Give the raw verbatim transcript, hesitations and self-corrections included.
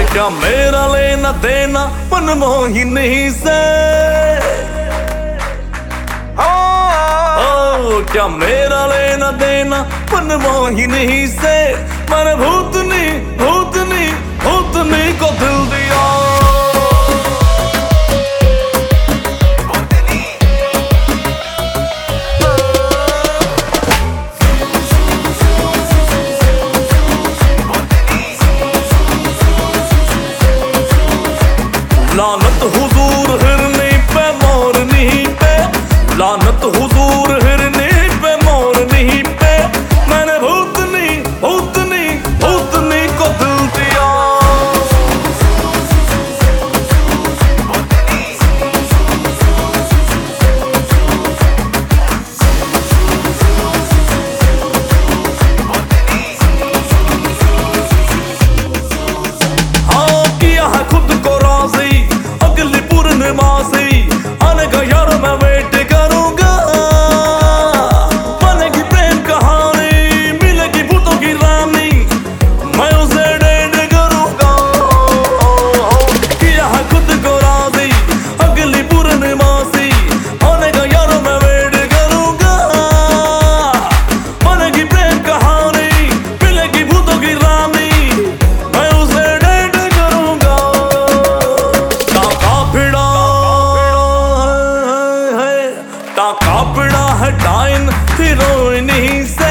क्या मेरा लेना देना मनमोहिनी से, ओ क्या मेरा लेना देना मनमोहिनी से। मैंने भूतनी भूतनी भूतनी को दिल दिया। लानत हुजूर हिरनी पे मोरनी पे, लानत हुजूर हिरनी पे मोरनी पे। मैंने भूतनी भूतनी भूतनी को दिल दिया। हाँ किया है खुद को राजी अगली पूर्णिमासी, आने का यार मैं वेट करूंगा। बनेगी प्रेम कहानी, मिलेगी भूतों की रानी, मैं उसे डेट करूंगा। किया है खुद को राजी अगली पूर्णिमासी, आने का यार मैं वेट करूंगा। बनेगी प्रेम कहानी, मिलेगी भूतों की रानी, मैं उसे डेट करूंगा। टाका पड़ा है टाइन हीरोइन ही से,